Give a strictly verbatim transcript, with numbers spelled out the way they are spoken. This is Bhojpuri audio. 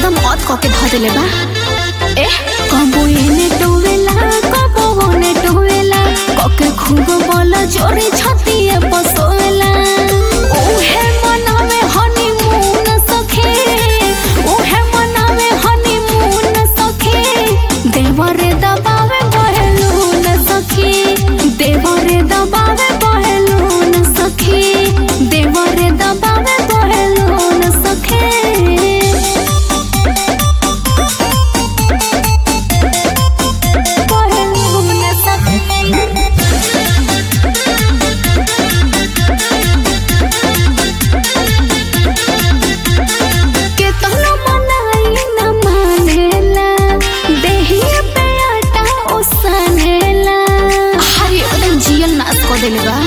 एकदम औत कोके ध देले बा। ए कबो एने टोवेला कबो ओने टोवेला कोके खूब बोला जोरे छतिए पसोवेला। ओहे मनावे हनीमून सखे ओहे मनावे हनीमून सखे देवरे दबावे बहलून सखी देवरे दबावे बहलून सखी देवरे दबावे बहलून सखे। देले बा